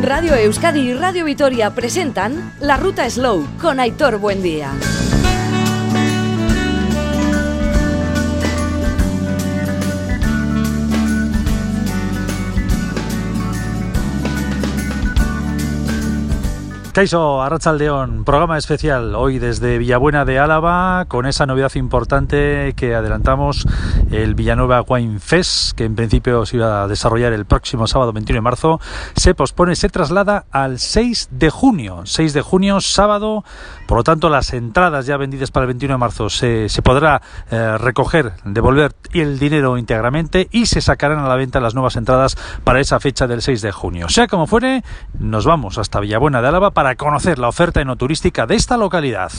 Radio Euskadi y Radio Vitoria presentan La Ruta Slow con Aitor Buendía. Kaixo, Arratsaldeon, programa especial hoy desde Villabuena de Álava, con esa novedad importante que adelantamos, el Villanueva Wine Fest, que en principio se iba a desarrollar el próximo sábado 21 de marzo, se pospone, se traslada al 6 de junio, sábado. Por lo tanto, las entradas ya vendidas para el 21 de marzo se podrá recoger, devolver el dinero íntegramente y se sacarán a la venta las nuevas entradas para esa fecha del 6 de junio. Sea como fuere, nos vamos hasta Villabuena de Álava para conocer la oferta enoturística de esta localidad.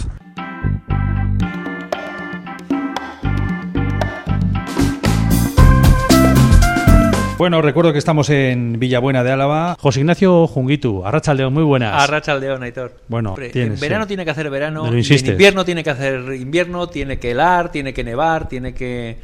Bueno, recuerdo que estamos en Villabuena de Álava. José Ignacio Junguitu, Arratsaldeon, muy buenas. Arratsaldeon, Aitor. Bueno, en verano tiene que hacer verano, en invierno tiene que hacer invierno, tiene que helar, tiene que nevar, tiene que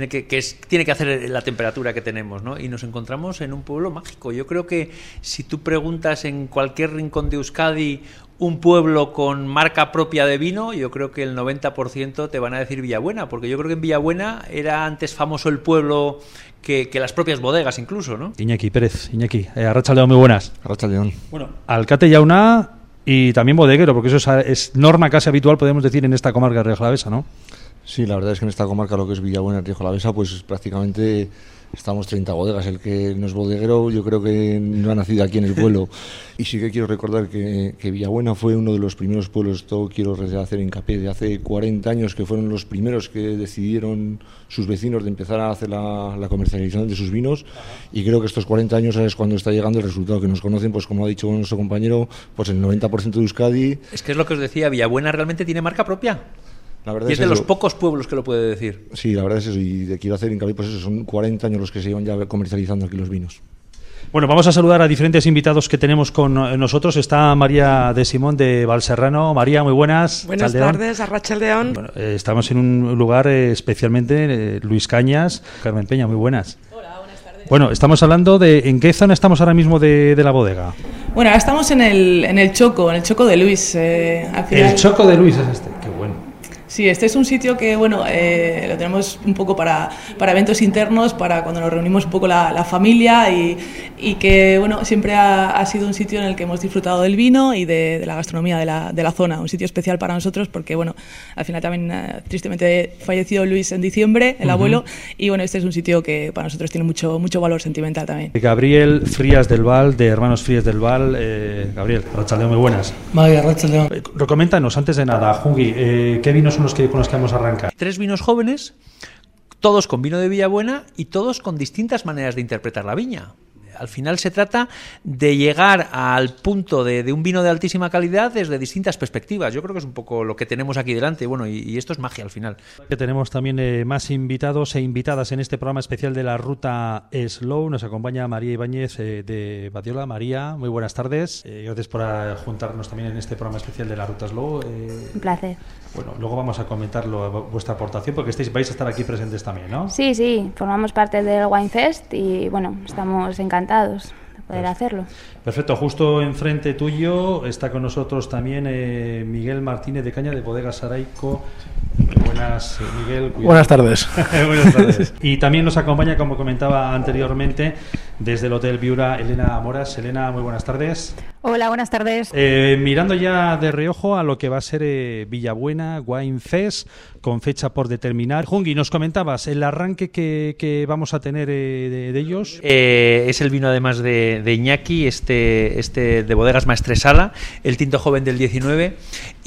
hacer la temperatura que tenemos, ¿no? Y nos encontramos en un pueblo mágico. Yo creo que si tú preguntas en cualquier rincón de Euskadi un pueblo con marca propia de vino, yo creo que el 90% te van a decir Villabuena, porque yo creo que en Villabuena era antes famoso el pueblo que las propias bodegas incluso, ¿no? Iñaki Pérez, Arratsaldeon, muy buenas. Arratsaldeon. Bueno, alcate jauna y también bodeguero, porque eso es norma casi habitual, podemos decir, en esta comarca de Rioja Alavesa, ¿no? Sí, la verdad es que en esta comarca, lo que es Villabuena, Rioja Alavesa, pues prácticamente estamos 30 bodegas. El que no es bodeguero, yo creo que no ha nacido aquí en el pueblo. Y sí que quiero recordar que Villabuena fue uno de los primeros pueblos, todo quiero hacer hincapié, de hace 40 años, que fueron los primeros que decidieron sus vecinos de empezar a hacer la comercialización de sus vinos. Y creo que estos 40 años es cuando está llegando el resultado, que nos conocen, pues como ha dicho nuestro compañero, pues el 90% de Euskadi. Es que es lo que os decía, Villabuena realmente tiene marca propia. La verdad y es de los pocos pueblos que lo puede decir. Sí, la verdad es eso, y quiero hacer hincapié, pues eso, son 40 años los que se llevan ya comercializando aquí los vinos. Bueno, vamos a saludar a diferentes invitados que tenemos con nosotros. Está María de Simón de Valserrano. María, muy buenas. Buenas tardes, Arratsaldeon. Bueno, estamos en un lugar especialmente, Luis Cañas. Carmen Peña, muy buenas. Hola, buenas tardes. Bueno, estamos hablando de... ¿En qué zona estamos ahora mismo de la bodega? Bueno, ahora estamos en el Choco de Luis. El Choco de Luis es este, qué bueno. Sí, este es un sitio que, bueno, lo tenemos un poco para eventos internos, para cuando nos reunimos un poco la familia y que, bueno, siempre ha sido un sitio en el que hemos disfrutado del vino y de la gastronomía de la zona. Un sitio especial para nosotros porque, bueno, al final también tristemente falleció Luis en diciembre, el abuelo, y, bueno, este es un sitio que para nosotros tiene mucho valor sentimental también. Gabriel Frías del Val, de Hermanos Frías del Val. Gabriel, Arratsaldeon, muy buenas. Vaya, Arratsaldeon. Recoméntanos, antes de nada, Jungi, ¿qué vinos son con los que vamos a arrancar? 3 vinos jóvenes, todos con vino de Villabuena y todos con distintas maneras de interpretar la viña. Al final se trata de llegar al punto de un vino de altísima calidad desde distintas perspectivas. Yo creo que es un poco lo que tenemos aquí delante. Bueno, y esto es magia al final. Tenemos también más invitados e invitadas en este programa especial de la Ruta Slow. Nos acompaña María Ibáñez de Badiola. María, muy buenas tardes. Gracias por juntarnos también en este programa especial de la Ruta Slow. Un placer. Bueno, luego vamos a comentar vuestra aportación porque vais a estar aquí presentes también, ¿no? Sí, formamos parte del Wine Fest y, bueno, estamos encantados de poder hacerlo. Perfecto, justo enfrente tuyo está con nosotros también Miguel Martínez de Caña de Bodegas Saraico. Buenas, Miguel. Buenas tardes. Buenas tardes. Y también nos acompaña, como comentaba anteriormente, desde el Hotel Viura, Elena Moras. Elena, muy buenas tardes. Hola, buenas tardes. Mirando ya de reojo a lo que va a ser Villabuena Wine Fest, con fecha por determinar. Jungi, nos comentabas el arranque que vamos a tener de ellos. Es el vino además de Iñaki, este de Bodegas Maestresala, el tinto joven del 19,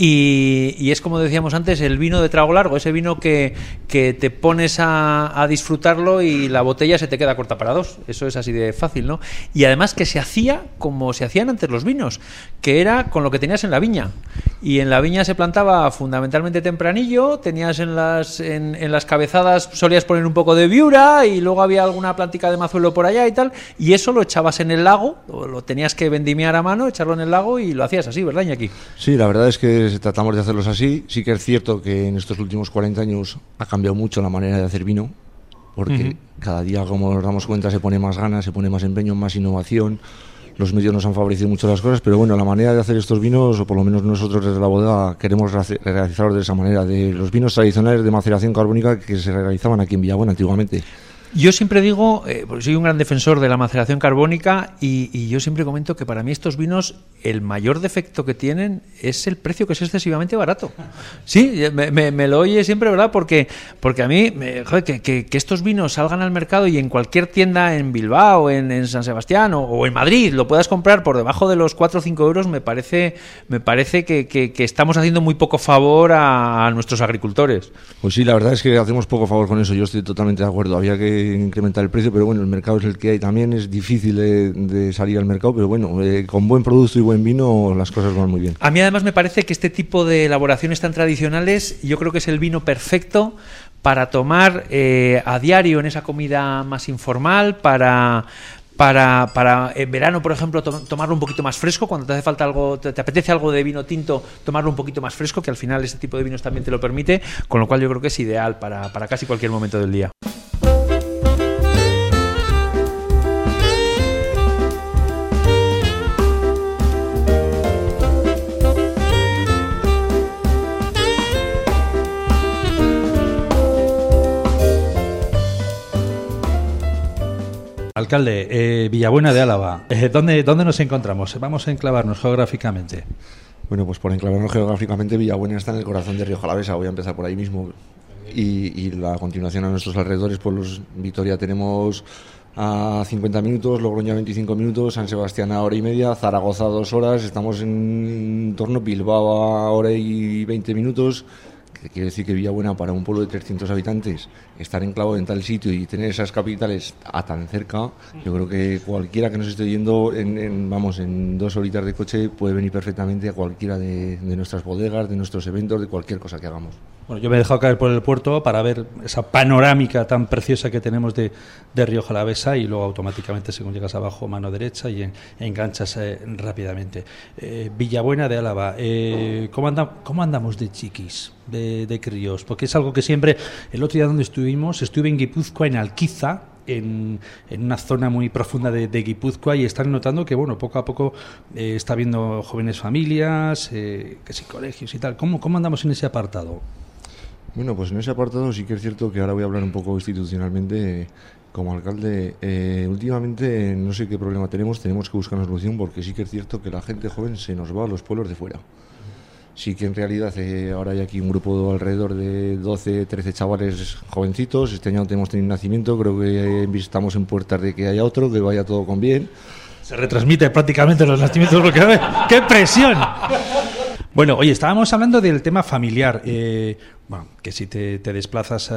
y es, como decíamos antes, el vino de trago largo, ese vino que te pones a disfrutarlo y la botella se te queda corta para dos. Eso es así de fácil, ¿no? Y además que se hacía como se hacían antes los vinos, que era con lo que tenías en la viña. Y en la viña se plantaba fundamentalmente tempranillo, tenías en las cabezadas, solías poner un poco de viura y luego había alguna plantica de mazuelo por allá y tal, y eso lo echabas en el lago, lo tenías que vendimiar a mano, echarlo en el lago y lo hacías así, ¿verdad, Iñaki? Sí, la verdad es que tratamos de hacerlos así. Sí que es cierto que en estos últimos 40 años ha cambiado mucho la manera de hacer vino, porque cada día, como nos damos cuenta, se pone más ganas, se pone más empeño, más innovación. los medios nos han favorecido mucho las cosas, pero bueno, la manera de hacer estos vinos, o por lo menos nosotros desde la bodega queremos realizarlos de esa manera, de los vinos tradicionales de maceración carbónica que se realizaban aquí en Villabuena antiguamente. Yo siempre digo, porque soy un gran defensor de la maceración carbónica y yo siempre comento que para mí estos vinos, el mayor defecto que tienen es el precio, que es excesivamente barato. Sí, me lo oye siempre, ¿verdad? Porque a mí, joder, que estos vinos salgan al mercado y en cualquier tienda en Bilbao, en San Sebastián o en Madrid lo puedas comprar por debajo de los 4 o 5 euros, me parece que estamos haciendo muy poco favor a nuestros agricultores. Pues sí, la verdad es que hacemos poco favor con eso, yo estoy totalmente de acuerdo. Había que incrementar el precio, pero bueno, el mercado es el que hay también, es difícil de salir al mercado, pero bueno, con buen producto y buen vino las cosas van muy bien. A mí además me parece que este tipo de elaboraciones tan tradicionales, yo creo que es el vino perfecto para tomar a diario en esa comida más informal, para en verano, por ejemplo, tomarlo un poquito más fresco, cuando te hace falta algo, te apetece algo de vino tinto, tomarlo un poquito más fresco, que al final este tipo de vinos también te lo permite, con lo cual yo creo que es ideal para casi cualquier momento del día. Alcalde, Villabuena de Álava, ¿dónde nos encontramos? Vamos a enclavarnos geográficamente. Bueno, pues por enclavarnos geográficamente, Villabuena está en el corazón de Rioja Alavesa, voy a empezar por ahí mismo. Y la continuación a nuestros alrededores, pues Vitoria tenemos a 50 minutos, Logroño a 25 minutos, San Sebastián a hora y media, Zaragoza a 2 horas, estamos en torno a Bilbao a hora y 20 minutos. Quiere decir que Villabuena, para un pueblo de 300 habitantes, estar enclavado en tal sitio y tener esas capitales a tan cerca, yo creo que cualquiera que nos esté yendo en 2 horitas de coche puede venir perfectamente a cualquiera de nuestras bodegas, de nuestros eventos, de cualquier cosa que hagamos. Bueno, yo me he dejado caer por el puerto para ver esa panorámica tan preciosa que tenemos de Rioja Alavesa, y luego automáticamente, según llegas abajo, mano derecha y enganchas rápidamente. Villabuena de Álava, ¿cómo andamos de chiquis, de críos? Porque es algo que siempre, el otro día donde estuve en Guipúzcoa, en Alquiza, en una zona muy profunda de Guipúzcoa, y están notando que bueno, poco a poco está habiendo jóvenes familias, que sí, colegios y tal. ¿Cómo andamos en ese apartado? Bueno, pues en ese apartado sí que es cierto que ahora voy a hablar un poco institucionalmente como alcalde. Últimamente no sé qué problema tenemos que buscar una solución, porque sí que es cierto que la gente joven se nos va a los pueblos de fuera. Sí que en realidad ahora hay aquí un grupo alrededor de 12, 13 chavales jovencitos. Este año tenemos tenido nacimiento, creo que estamos en puertas de que haya otro, que vaya todo con bien. Se retransmite prácticamente los nacimientos porque ¡qué presión! Bueno, oye, estábamos hablando del tema familiar. Bueno, que si te desplazas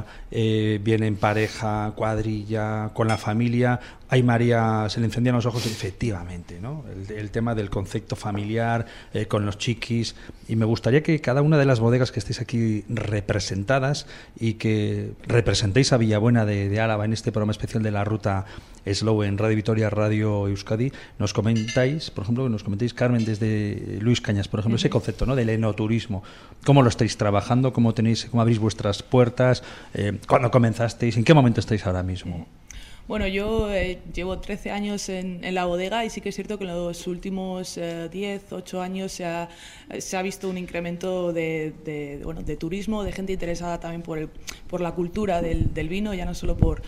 bien en pareja, cuadrilla, con la familia, ay María, se le encendían los ojos, efectivamente, ¿no? El tema del concepto familiar, con los chiquis, y me gustaría que cada una de las bodegas que estéis aquí representadas y que representéis a Villabuena de Álava en este programa especial de la Ruta Slow en Radio Vitoria, Radio Euskadi, nos comentáis, por ejemplo, Carmen, desde Luis Cañas, por ejemplo, ese concepto, ¿no?, del enoturismo. ¿Cómo lo estáis trabajando? ¿Cómo abrís vuestras puertas? ¿Cuándo comenzasteis? ¿En qué momento estáis ahora mismo? Bueno, yo llevo 13 años en la bodega, y sí que es cierto que en los últimos 10, 8 años se ha visto un incremento de turismo, de gente interesada también por la cultura del vino, ya no solo por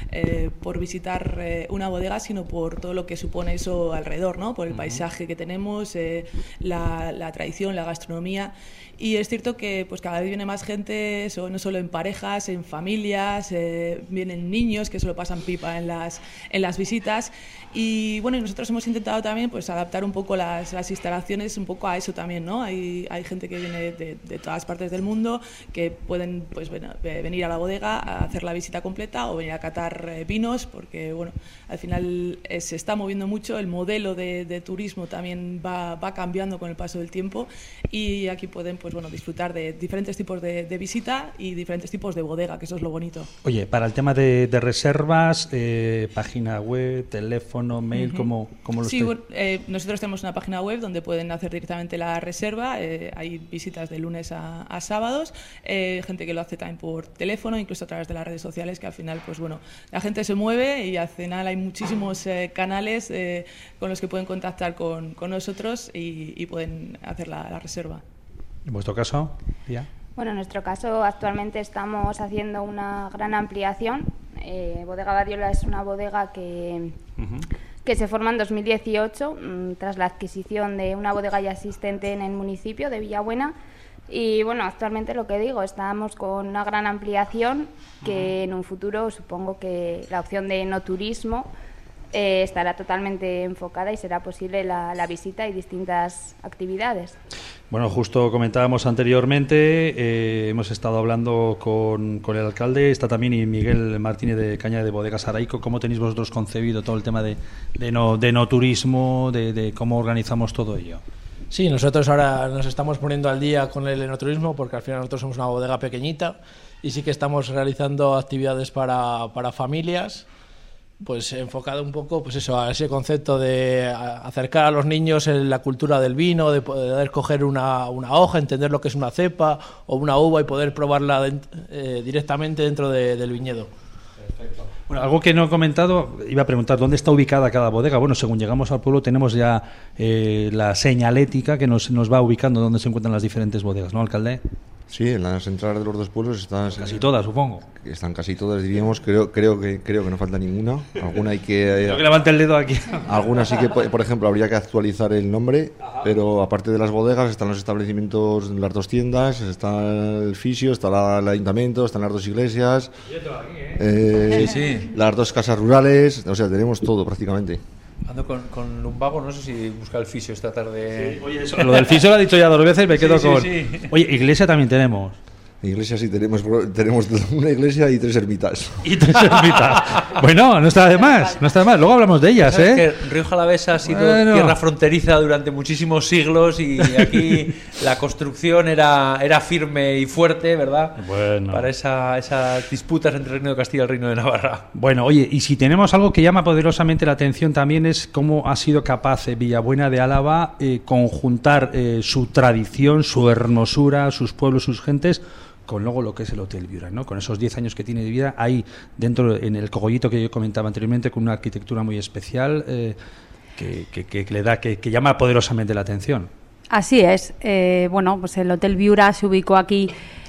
visitar una bodega, sino por todo lo que supone eso alrededor, ¿no? Por el paisaje que tenemos, la tradición, la gastronomía. Y es cierto que pues cada vez viene más gente, no solo en parejas, en familias, vienen niños que se lo pasan pipa en las visitas. Y bueno, nosotros hemos intentado también pues adaptar un poco las instalaciones un poco a eso también, ¿no? Hay gente que viene de todas partes del mundo que pueden pues venir a la bodega a hacer la visita completa o venir a catar vinos, porque bueno, al final se está moviendo mucho, el modelo de turismo también va cambiando con el paso del tiempo, y aquí pueden pues bueno, disfrutar de diferentes tipos de visita y diferentes tipos de bodega, que eso es lo bonito. Oye, para el tema de reservas, página web, teléfono, mail, ¿cómo lo Sí, estáis? nosotros tenemos una página web donde pueden hacer directamente la reserva. Hay visitas de lunes a sábados, gente que lo hace también por teléfono, incluso a través de las redes sociales, que al final, pues bueno, la gente se mueve y al final hay muchísimos canales con los que pueden contactar con nosotros y pueden hacer la reserva. ¿En vuestro caso? ¿Ya? Bueno, en nuestro caso actualmente estamos haciendo una gran ampliación. Bodega Badiola es una bodega que se forma en 2018 tras la adquisición de una bodega ya existente en el municipio de Villabuena. Y bueno, actualmente lo que digo, estamos con una gran ampliación que en un futuro supongo que la opción de enoturismo estará totalmente enfocada y será posible la visita y distintas actividades. Bueno, justo comentábamos anteriormente, hemos estado hablando con el alcalde, está también y Miguel Martínez de Caña de Bodegas Araico. ¿Cómo tenéis vosotros concebido todo el tema de no turismo, de cómo organizamos todo ello? Sí, nosotros ahora nos estamos poniendo al día con el enoturismo porque al final nosotros somos una bodega pequeñita y sí que estamos realizando actividades para familias, pues enfocado un poco pues eso, a ese concepto de acercar a los niños en la cultura del vino, de poder coger una hoja, entender lo que es una cepa o una uva y poder probarla directamente dentro del viñedo. Perfecto. Bueno, algo que no he comentado, iba a preguntar, ¿dónde está ubicada cada bodega? Bueno, según llegamos al pueblo tenemos ya la señalética que nos va ubicando dónde se encuentran las diferentes bodegas, ¿no, alcalde? Sí, en las entradas de los dos pueblos están Casi todas, supongo. Están casi todas, diríamos. Creo que no falta ninguna. Alguna hay que... Creo que levante el dedo aquí. Algunas sí que, por ejemplo, habría que actualizar el nombre, pero aparte de las bodegas están los establecimientos, las dos tiendas, está el fisio, está el ayuntamiento, están las dos iglesias, Sí. las dos casas rurales, o sea, tenemos todo prácticamente. Ando con lumbago, no sé si buscar el fisio esta tarde. Sí, oye, eso, lo del fisio lo ha dicho ya 2 veces, me quedo con... Sí. Oye, iglesia también tenemos. Iglesia sí, tenemos una iglesia y 3 ermitas. Y 3 ermitas. Bueno, no está de más, no está de más. Luego hablamos de ellas, ¿Sabes ¿eh? que Rioja Alavesa ha sido tierra fronteriza durante muchísimos siglos y aquí la construcción era firme y fuerte, ¿verdad? Bueno. Para esas disputas entre el Reino de Castilla y el Reino de Navarra. Bueno, oye, y si tenemos algo que llama poderosamente la atención también es cómo ha sido capaz Villabuena de Álava conjuntar su tradición, su hermosura, sus pueblos, sus gentes, con luego lo que es el Hotel Viura, ¿no? Con esos 10 años que tiene de vida, ahí dentro, en el cogollito que yo comentaba anteriormente, con una arquitectura muy especial que le da, que llama poderosamente la atención. Así es. Bueno, pues el Hotel Viura se ubicó aquí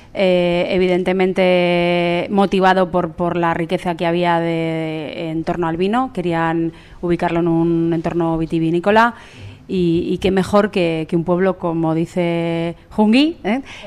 evidentemente motivado por la riqueza que había en torno al vino. Querían ubicarlo en un entorno vitivinícola. Y qué mejor que un pueblo, como dice Jungui,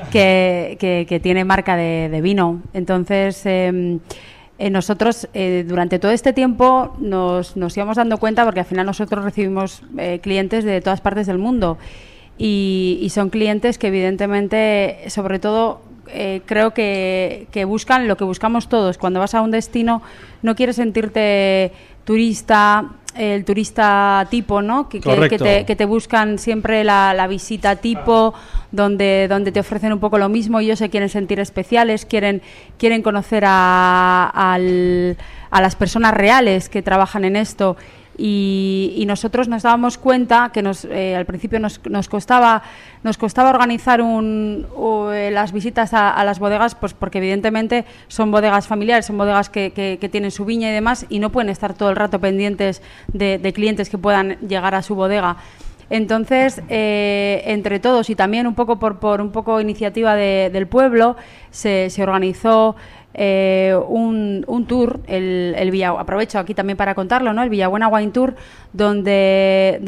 que tiene marca de vino. Entonces, nosotros durante todo este tiempo nos íbamos dando cuenta, porque al final nosotros recibimos clientes de todas partes del mundo y son clientes que evidentemente, sobre todo, creo que buscan lo que buscamos todos. Cuando vas a un destino no quieres sentirte turista, el turista tipo, ¿no? Que te buscan siempre la visita tipo, donde te ofrecen un poco lo mismo. Ellos se quieren sentir especiales, quieren conocer a las personas reales que trabajan en esto. Y nosotros nos dábamos cuenta que al principio nos costaba organizar las visitas a las bodegas, pues porque evidentemente son bodegas familiares, son bodegas que tienen su viña y demás, y no pueden estar todo el rato pendientes de clientes que puedan llegar a su bodega. Entonces, entre todos y también un poco por un poco iniciativa del pueblo, se organizó un tour, aprovecho aquí también para contarlo, ¿no? El Villabuena Wine Tour, donde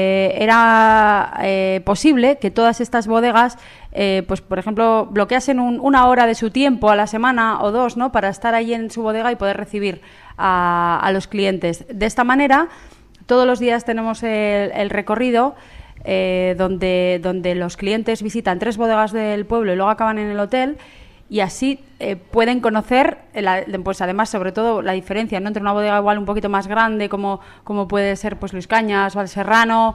era posible que todas estas bodegas, pues por ejemplo, bloqueasen una hora de su tiempo a la semana o 2, ¿no? Para estar allí en su bodega y poder recibir a los clientes. De esta manera, todos los días tenemos el recorrido donde los clientes visitan 3 bodegas del pueblo y luego acaban en el hotel. Y así pueden conocer, pues además, sobre todo, la diferencia, ¿no?, entre una bodega igual un poquito más grande, como puede ser pues Luis Cañas, Valserrano,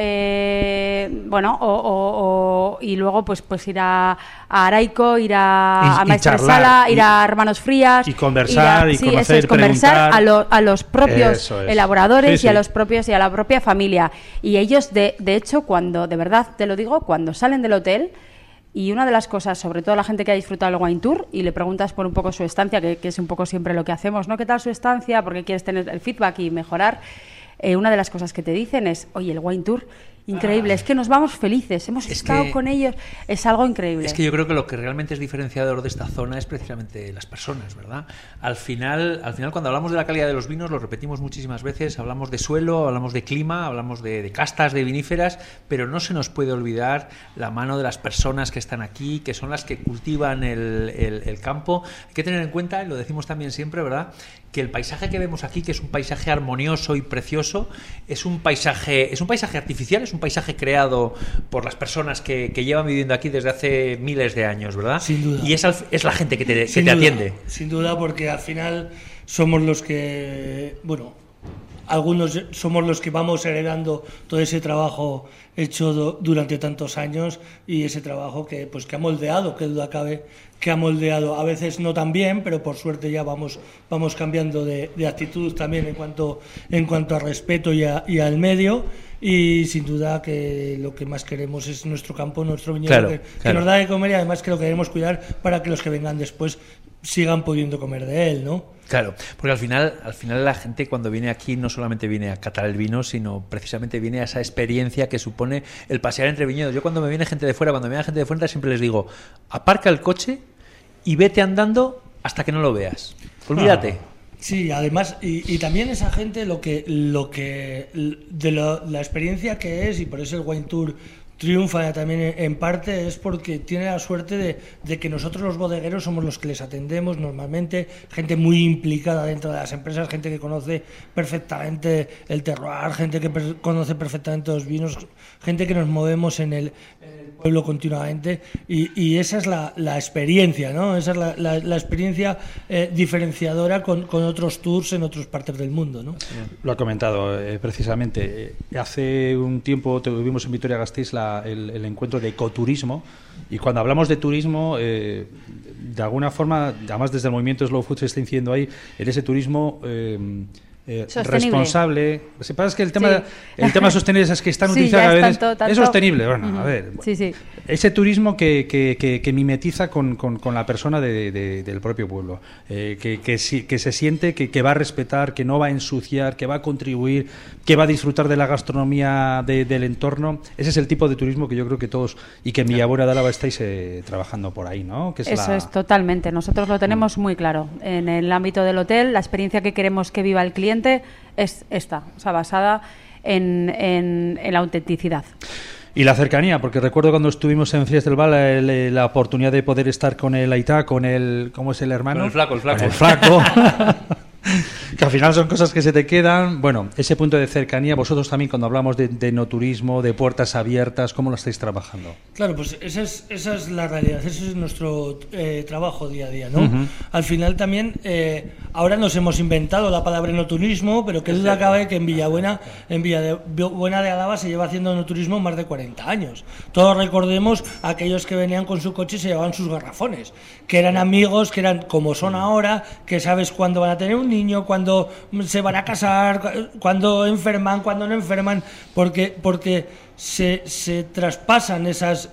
y luego pues ir a Araico, ir a Maestresala, ir a Hermanos Frías, y conversar, conversar a los propios elaboradores, sí. y a los propios y a la propia familia. Y ellos, de hecho, cuando, de verdad te lo digo, cuando salen del hotel, y una de las cosas, sobre todo la gente que ha disfrutado el Wine Tour, y le preguntas por un poco su estancia, que es un poco siempre lo que hacemos, ¿no? ¿Qué tal su estancia? Porque quieres tener el feedback y mejorar. Una de las cosas que te dicen es, oye, el Wine Tour, increíble, es que nos vamos felices, hemos estado con ellos, es algo increíble. Es que yo creo que lo que realmente es diferenciador de esta zona es precisamente las personas, ¿verdad? Al final cuando hablamos de la calidad de los vinos, lo repetimos muchísimas veces, hablamos de suelo, hablamos de clima, hablamos de castas, de viníferas, pero no se nos puede olvidar la mano de las personas que están aquí, que son las que cultivan el campo. Hay que tener en cuenta, y lo decimos también siempre, ¿verdad?, que el paisaje que vemos aquí, que es un paisaje armonioso y precioso, es un paisaje artificial, es un paisaje creado por las personas que llevan viviendo aquí desde hace miles de años, ¿verdad? Sin duda. Y es la gente que te atiende. Sin duda, porque al final somos los que, algunos somos los que vamos heredando todo ese trabajo hecho durante tantos años, y ese trabajo que ha moldeado, que duda cabe, que ha moldeado, a veces no tan bien, pero por suerte ya vamos cambiando de actitud también en cuanto a respeto y al medio, y sin duda que lo que más queremos es nuestro campo, nuestro viñedo, que nos da de comer, y además que lo queremos cuidar para que los que vengan después sigan pudiendo comer de él, ¿no? Claro, porque al final la gente cuando viene aquí no solamente viene a catar el vino, sino precisamente viene a esa experiencia que supone el pasear entre viñedos. Yo cuando me viene gente de fuera, siempre les digo, aparca el coche y vete andando hasta que no lo veas. Olvídate. Sí, además, y también esa gente la experiencia que es, y por eso el Wine Tour triunfa también en parte, es porque tiene la suerte de que nosotros los bodegueros somos los que les atendemos normalmente, gente muy implicada dentro de las empresas, gente que conoce perfectamente el terroir, gente que conoce perfectamente los vinos, gente que nos movemos en el pueblo continuamente, y esa es la experiencia, ¿no? Esa es la experiencia diferenciadora con otros tours en otras partes del mundo, ¿no? Lo ha comentado precisamente. Hace un tiempo tuvimos en Vitoria-Gasteiz el encuentro de ecoturismo, y cuando hablamos de turismo, de alguna forma, además desde el movimiento Slow Food se está incidiendo ahí en ese turismo responsable. Lo que pasa es que el tema sostenible es que están utilizando a veces. Tanto. Es sostenible. Bueno, a ver. Sí. Ese turismo que mimetiza con la persona del propio pueblo, que se siente que va a respetar, que no va a ensuciar, que va a contribuir, que va a disfrutar de la gastronomía del entorno. Ese es el tipo de turismo que yo creo que todos, y que en Villabuena de Álava estáis trabajando por ahí, ¿no? Que es es totalmente. Nosotros lo tenemos muy claro. En el ámbito del hotel, la experiencia que queremos que viva el cliente es esta, o sea, basada en la autenticidad. Y la cercanía, porque recuerdo cuando estuvimos en Frías del Val la oportunidad de poder estar con el Aitá, con el... ¿Cómo es el hermano? Con el flaco. Con el flaco. Que al final son cosas que se te quedan. Bueno, ese punto de cercanía, vosotros también cuando hablamos de enoturismo, de puertas abiertas, ¿cómo lo estáis trabajando? Claro, pues esa es la realidad, ese es nuestro trabajo día a día, ¿no? Uh-huh. Al final también, ahora nos hemos inventado la palabra enoturismo, pero que duda cabe que en Villabuena de Álava se lleva haciendo enoturismo más de 40 años. Todos recordemos a aquellos que venían con su coche y se llevaban sus garrafones, que eran amigos, que eran como son ahora, que sabes cuándo van a tener un niño, cuándo se van a casar, cuándo enferman, cuándo no enferman, porque se traspasan esas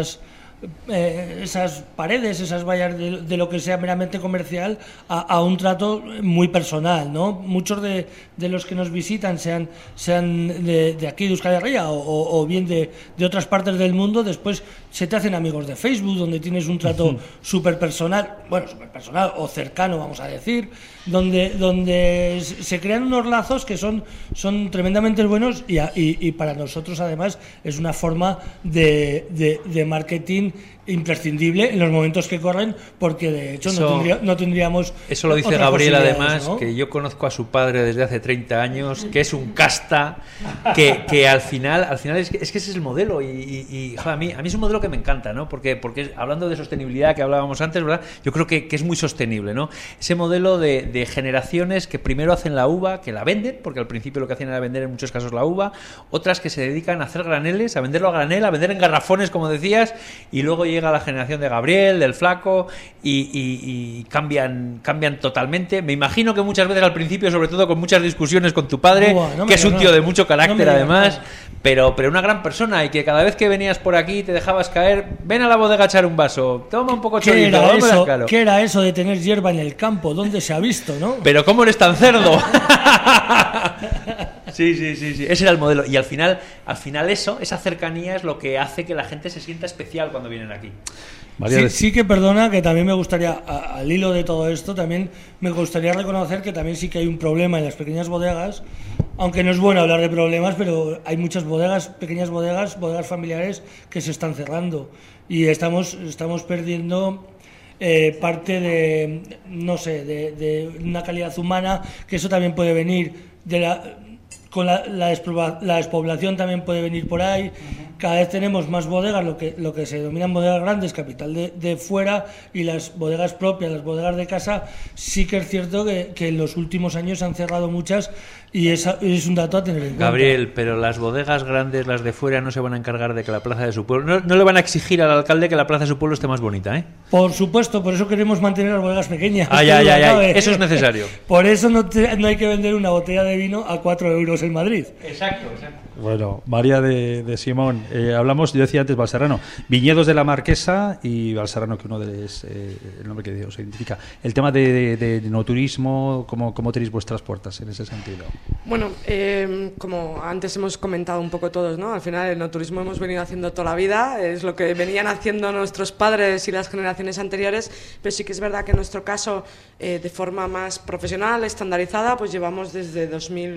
paredes, esas vallas de lo que sea meramente comercial a un trato muy personal, ¿no? Muchos de los que nos visitan, sean de aquí de Euskal Herria o bien de otras partes del mundo, después se te hacen amigos de Facebook, donde tienes un trato súper personal o cercano, vamos a decir, donde se crean unos lazos que son tremendamente buenos, y para nosotros además es una forma de marketing imprescindible en los momentos que corren, porque de hecho no tendríamos... Eso lo dice Gabriel, además, ¿no? Que yo conozco a su padre desde hace 30 años, que es un casta, que al final es que ese es el modelo, y joder, a mí es un modelo que me encanta, ¿no? Porque hablando de sostenibilidad que hablábamos antes, ¿verdad? Yo creo que es muy sostenible, ¿no? Ese modelo de generaciones que primero hacen la uva, que la venden, porque al principio lo que hacían era vender en muchos casos la uva, otras que se dedican a hacer graneles, a venderlo a granel, a vender en garrafones, como decías, y luego llega la generación de Gabriel, del Flaco, y cambian totalmente. Me imagino que muchas veces al principio, sobre todo con muchas discusiones con tu padre, que es un tío de mucho carácter además, pero una gran persona, y que cada vez que venías por aquí te dejabas caer, ven a la bodega a echar un vaso, toma un poco chorito. ¿Qué era eso de tener hierba en el campo? ¿Dónde se ha visto, no? Pero ¿cómo eres tan cerdo? Sí, ese era el modelo. Y al final esa cercanía es lo que hace que la gente se sienta especial cuando vienen aquí. Sí que perdona, que también me gustaría, al hilo de todo esto, también me gustaría reconocer que también sí que hay un problema en las pequeñas bodegas, aunque no es bueno hablar de problemas, pero hay muchas bodegas, pequeñas bodegas familiares que se están cerrando, y estamos perdiendo parte de, no sé, de una calidad humana, que eso también puede venir con la despoblación, también puede venir por ahí. Cada vez tenemos más bodegas, lo que se denominan bodegas grandes, capital de fuera, y las bodegas propias, las bodegas de casa. Sí que es cierto que en los últimos años se han cerrado muchas, y es un dato a tener en cuenta. Gabriel, pero las bodegas grandes, las de fuera, no se van a encargar de que la plaza de su pueblo... No le van a exigir al alcalde que la plaza de su pueblo esté más bonita, ¿eh? Por supuesto, por eso queremos mantener las bodegas pequeñas. Eso es necesario. Por eso no hay que vender una botella de vino a 4 euros en Madrid. Exacto. Bueno, María de Simón, hablamos, yo decía antes Balserrano, viñedos de la Marquesa y Balserrano, que uno es el nombre que os identifica. El tema de enoturismo, ¿cómo tenéis vuestras puertas en ese sentido? Bueno, como antes hemos comentado un poco todos, ¿no? Al final el enoturismo hemos venido haciendo toda la vida, es lo que venían haciendo nuestros padres y las generaciones anteriores, pero sí que es verdad que en nuestro caso, de forma más profesional, estandarizada, pues llevamos desde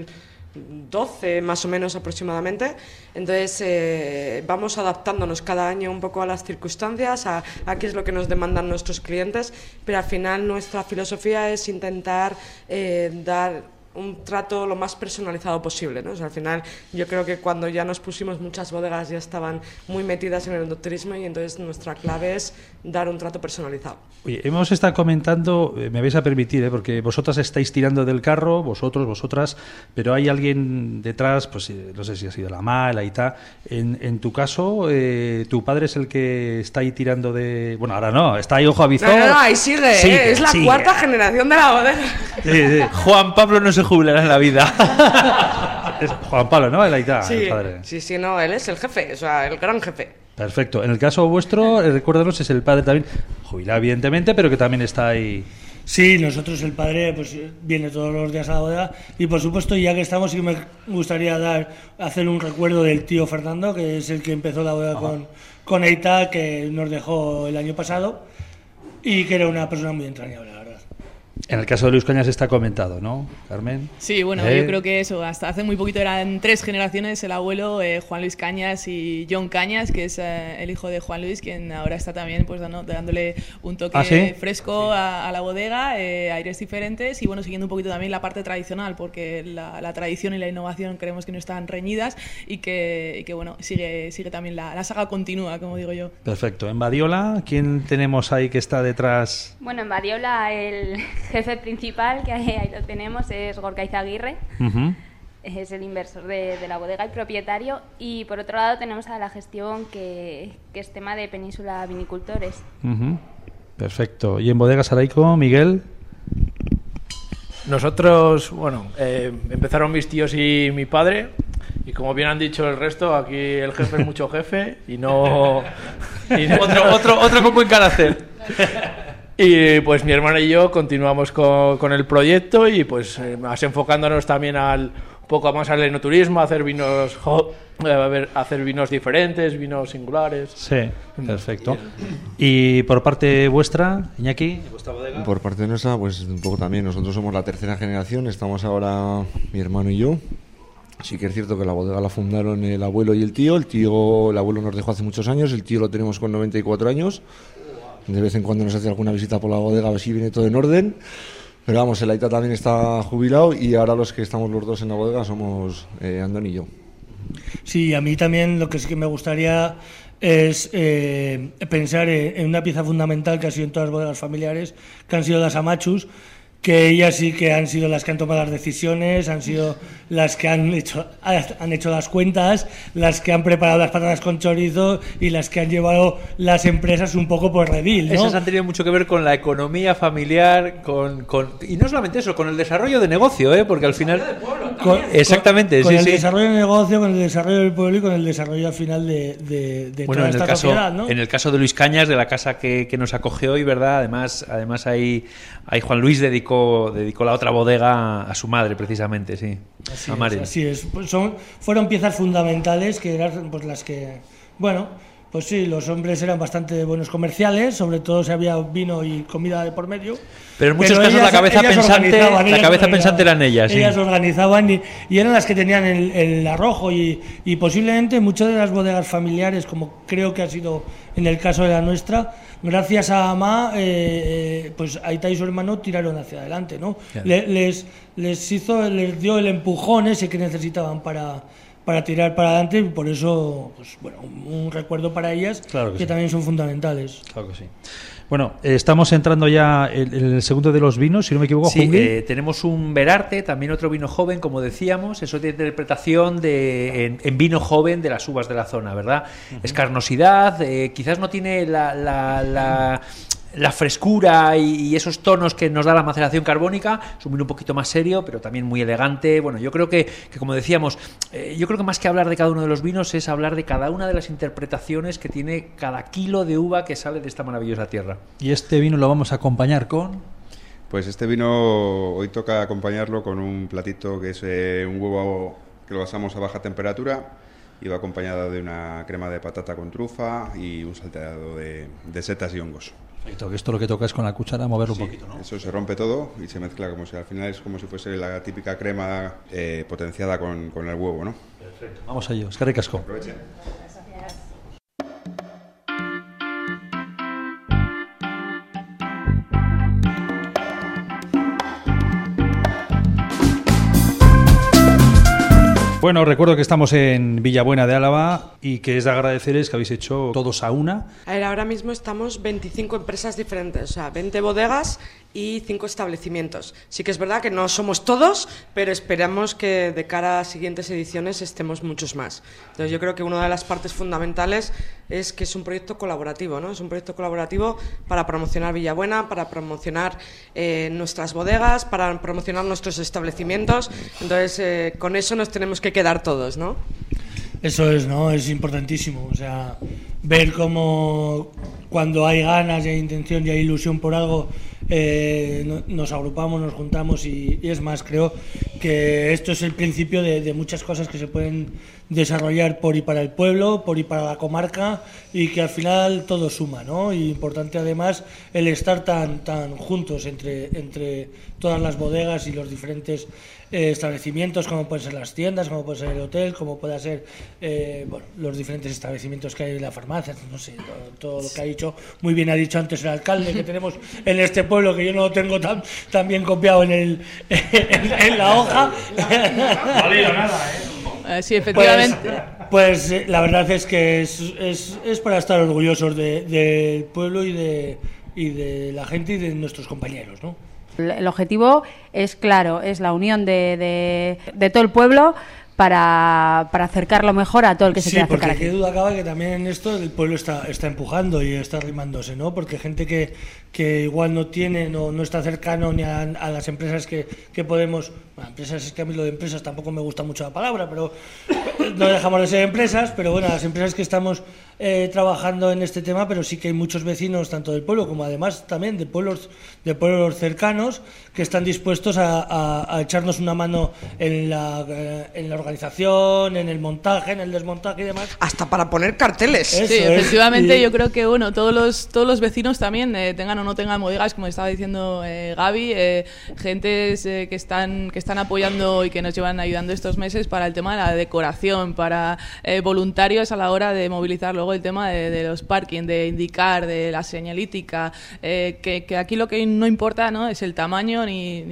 2012 más o menos aproximadamente. Entonces vamos adaptándonos cada año un poco a las circunstancias, a qué es lo que nos demandan nuestros clientes, pero al final nuestra filosofía es intentar dar un trato lo más personalizado posible, ¿no? O sea, al final yo creo que cuando ya nos pusimos, muchas bodegas ya estaban muy metidas en el enoturismo, y entonces nuestra clave es dar un trato personalizado. Oye, hemos estado comentando, me vais a permitir, porque vosotras estáis tirando del carro, vosotras, pero hay alguien detrás, pues no sé si ha sido la Ma, la Aitá. En tu caso, tu padre es el que está ahí tirando de... Bueno, ahora no, está ahí ojo avizor. No, ahí sigue, es la cuarta generación de la bodega. Sí. Juan Pablo no se jubilará en la vida. Es Juan Pablo, ¿no? El Aitá, sí, el padre. Sí, no, él es el jefe, o sea, el gran jefe. Perfecto. En el caso vuestro, recuérdanos, es el padre también, jubilado evidentemente, pero que también está ahí. Sí, nosotros, el padre, pues viene todos los días a la bodega, y por supuesto, ya que estamos, sí que me gustaría hacer un recuerdo del tío Fernando, que es el que empezó la bodega con Aitá, que nos dejó el año pasado, y que era una persona muy entrañable, la verdad. En el caso de Luis Cañas está comentado, ¿no, Carmen? Sí, bueno, yo creo que eso, hasta hace muy poquito eran 3 generaciones, el abuelo, Juan Luis Cañas y John Cañas, que es el hijo de Juan Luis, quien ahora está también pues dándole un toque fresco a la bodega, aires diferentes, y bueno, siguiendo un poquito también la parte tradicional, porque la tradición y la innovación creemos que no están reñidas, y que bueno, sigue también la saga continúa, como digo yo. Perfecto. En Badiola, ¿quién tenemos ahí que está detrás? Bueno, en Badiola el jefe principal, que ahí lo tenemos, es Gorka Izaguirre. Es el inversor de la bodega y propietario, y por otro lado tenemos a la gestión, que es tema de Península Vinicultores. Perfecto. ¿Y en Bodegas Araico, Miguel? Nosotros, bueno, empezaron mis tíos y mi padre, y como bien han dicho el resto, aquí el jefe es mucho jefe, y no otro con buen carácter. Y pues mi hermana y yo continuamos con el proyecto, y pues más enfocándonos también un poco más al enoturismo, hacer vinos diferentes, vinos singulares. Sí, perfecto. ¿Y por parte vuestra, Iñaki? ¿Vuestra bodega? Por parte nuestra, pues un poco también. Nosotros somos la tercera generación, estamos ahora mi hermano y yo. Sí que es cierto que la bodega la fundaron el abuelo y el tío. El abuelo nos dejó hace muchos años, el tío lo tenemos con 94 años. De vez en cuando nos hace alguna visita por la bodega a ver si viene todo en orden. Pero vamos, el Aita también está jubilado y ahora los que estamos los dos en la bodega somos Andón y yo. Sí, a mí también lo que sí que me gustaría es pensar en una pieza fundamental que ha sido en todas las bodegas familiares, que han sido las amachus, que ellas sí que han sido las que han tomado las decisiones, han sido las que han hecho las cuentas, las que han preparado las patatas con chorizo y las que han llevado las empresas un poco por redil, ¿no? Esas han tenido mucho que ver con la economía familiar, y no solamente eso, con el desarrollo de negocio, porque al final... Exactamente, con sí, el sí. desarrollo del negocio, con el desarrollo del pueblo y con el desarrollo al final de bueno, toda esta sociedad, ¿no? En el caso de Luis Cañas, de la casa que nos acoge hoy, ¿verdad? Además ahí Juan Luis dedicó la otra bodega a su madre, precisamente, sí. Así es. Pues fueron piezas fundamentales que eran pues las que... Bueno, pues sí, los hombres eran bastante buenos comerciales, sobre todo si había vino y comida de por medio. Pero en muchos casos la cabeza pensante eran ellas. Ellas organizaban y eran las que tenían el arrojo y posiblemente muchas de las bodegas familiares, como creo que ha sido en el caso de la nuestra, gracias a Ama, pues Aita y su hermano tiraron hacia adelante, ¿no? Claro. Les dio el empujón ese que necesitaban para tirar para adelante, y por eso, pues bueno, un recuerdo para ellas, claro que sí, también son fundamentales. Claro que sí. Bueno, estamos entrando ya en el segundo de los vinos, si no me equivoco. Sí, tenemos un Berarte, también otro vino joven, como decíamos, eso de interpretación en vino joven de las uvas de la zona, ¿verdad? Es carnosidad, quizás no tiene la frescura y esos tonos que nos da la maceración carbónica. Es un vino un poquito más serio, pero también muy elegante. Bueno, yo creo que como decíamos, yo creo que más que hablar de cada uno de los vinos es hablar de cada una de las interpretaciones que tiene cada kilo de uva que sale de esta maravillosa tierra. Y este vino lo vamos a acompañar con... Pues este vino hoy toca acompañarlo con un platito que es un huevo que lo basamos a baja temperatura y va acompañado de una crema de patata con trufa y un salteado de setas y hongos. Perfecto, que esto lo que toca es con la cuchara moverlo un poquito, ¿no? Eso se rompe todo y se mezcla como si al final es como si fuese la típica crema potenciada con el huevo, ¿no? Perfecto, vamos a ello. Eskerrik asko. Aprovechen. Bueno, os recuerdo que estamos en Villabuena de Álava y que es de agradecerles que habéis hecho todos a una. A ver, ahora mismo estamos 25 empresas diferentes, o sea, 20 bodegas y 5 establecimientos. Sí que es verdad que no somos todos, pero esperamos que de cara a siguientes ediciones estemos muchos más. Entonces yo creo que una de las partes fundamentales es que es un proyecto colaborativo, ¿no? Es un proyecto colaborativo para promocionar Villabuena, para promocionar nuestras bodegas, para promocionar nuestros establecimientos. Entonces con eso nos tenemos que quedar todos, ¿no? Eso es, ¿no? Es importantísimo. O sea, ver cómo cuando hay ganas y hay intención y hay ilusión por algo, nos agrupamos, nos juntamos y es más, creo que esto es el principio de muchas cosas que se pueden desarrollar por y para el pueblo, por y para la comarca y que al final todo suma, ¿no? Y importante además el estar tan juntos entre todas las bodegas y los diferentes establecimientos, como pueden ser las tiendas, como puede ser el hotel, como pueda ser bueno, los diferentes establecimientos que hay en la farmacia, no sé, todo lo que ha dicho, muy bien ha dicho antes el alcalde que tenemos en este pueblo, que yo no lo tengo tan bien copiado en la hoja. No ha leído nada, sí, efectivamente. Pues la verdad es que es para estar orgullosos del pueblo y de la gente y de nuestros compañeros, ¿no? El objetivo es claro, es la unión de todo el pueblo para acercarlo mejor a todo el que se quiera acercar aquí. Sí, porque qué duda cabe que también en esto el pueblo está empujando y está arrimándose, ¿no? Porque gente que igual no tiene, no está cercano ni a las empresas que podemos... Bueno, empresas, es que a mí lo de empresas tampoco me gusta mucho la palabra, pero no dejamos de ser empresas, pero bueno, las empresas que estamos trabajando en este tema, pero sí que hay muchos vecinos, tanto del pueblo como además también de pueblos cercanos, que están dispuestos a echarnos una mano en la organización, en el montaje, en el desmontaje y demás. Hasta para poner carteles. Sí, efectivamente, yo creo que todos los vecinos también, tengan o no tengan bodegas, como estaba diciendo Gaby, gentes que están apoyando y que nos llevan ayudando estos meses para el tema de la decoración, para voluntarios a la hora de movilizar luego el tema de los parking, de indicar, de la señalítica, que aquí lo que no importa, ¿no?, es el tamaño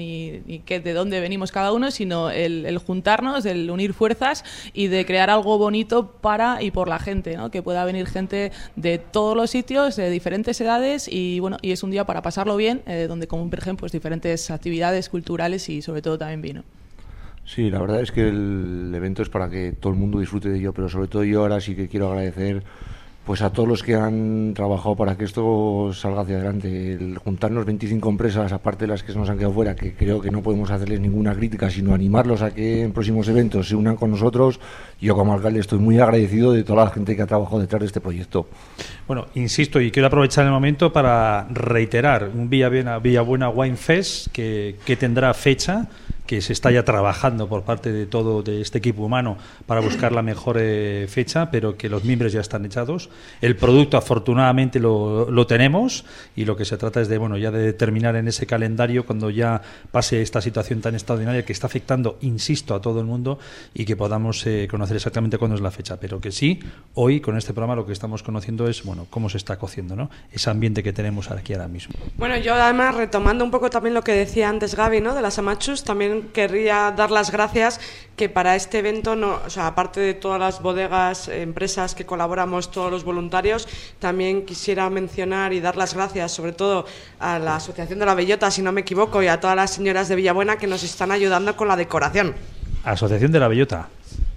ni que de dónde venimos cada uno, sino el juntarnos, el unir fuerzas y de crear algo bonito para y por la gente, ¿no?, que pueda venir gente de todos los sitios, de diferentes edades y es un día para pasarlo bien, donde convergen pues diferentes actividades culturales y sobre todo también vino. Sí, la verdad es que el evento es para que todo el mundo disfrute de ello, pero sobre todo yo ahora sí que quiero agradecer pues a todos los que han trabajado para que esto salga hacia adelante. El juntarnos 25 empresas, aparte de las que se nos han quedado fuera, que creo que no podemos hacerles ninguna crítica, sino animarlos a que en próximos eventos se unan con nosotros. Yo como alcalde estoy muy agradecido de toda la gente que ha trabajado detrás de este proyecto. Bueno, insisto, y quiero aprovechar el momento para reiterar un Villabuena Wine Fest que tendrá fecha, que se está ya trabajando por parte de todo de este equipo humano para buscar la mejor fecha, pero que los miembros ya están echados. El producto afortunadamente lo tenemos y lo que se trata es de ya de determinar en ese calendario cuando ya pase esta situación tan extraordinaria que está afectando, insisto, a todo el mundo y que podamos conocer exactamente cuándo es la fecha, pero que sí, hoy con este programa lo que estamos conociendo es cómo se está cociendo, ¿no?, ese ambiente que tenemos aquí ahora mismo. Bueno, yo además retomando un poco también lo que decía antes Gaby, ¿no?, de las Amachus, también querría dar las gracias que para este evento, aparte de todas las bodegas, empresas que colaboramos, todos los voluntarios, también quisiera mencionar y dar las gracias sobre todo a la Asociación de la Bellota, si no me equivoco, y a todas las señoras de Villabuena que nos están ayudando con la decoración. Asociación de la Bellota.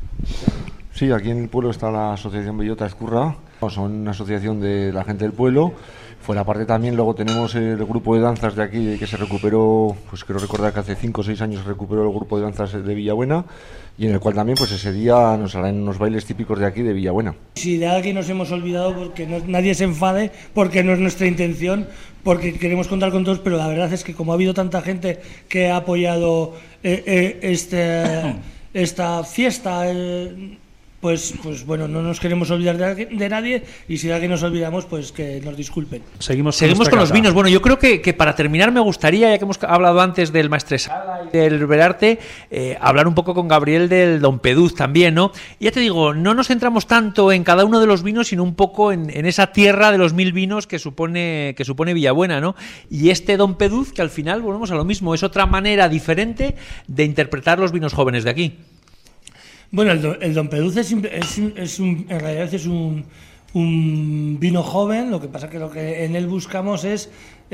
Sí, aquí en el pueblo está la Asociación Bellota Escurra, son una asociación de la gente del pueblo. Fuera aparte también luego tenemos el grupo de danzas de aquí que se recuperó, pues quiero recordar que hace 5 o 6 años se recuperó el grupo de danzas de Villabuena y en el cual también pues ese día nos harán unos bailes típicos de aquí de Villabuena. Si de alguien nos hemos olvidado, porque nadie se enfade, porque no es nuestra intención, porque queremos contar con todos, pero la verdad es que como ha habido tanta gente que ha apoyado esta fiesta, pues no nos queremos olvidar de nadie y si de alguien nos olvidamos, pues que nos disculpen. Seguimos con los vinos. Bueno, yo creo que para terminar me gustaría, ya que hemos hablado antes del Maestresala y del Berarte, hablar un poco con Gabriel del Don Peduz también, ¿no? Y ya te digo, no nos centramos tanto en cada uno de los vinos, sino un poco en esa tierra de los 1000 vinos que supone Villabuena, ¿no? Y este Don Peduz, que al final volvemos a lo mismo, es otra manera diferente de interpretar los vinos jóvenes de aquí. Bueno, el Don Peduz en realidad es un vino joven, lo que pasa que lo que en él buscamos es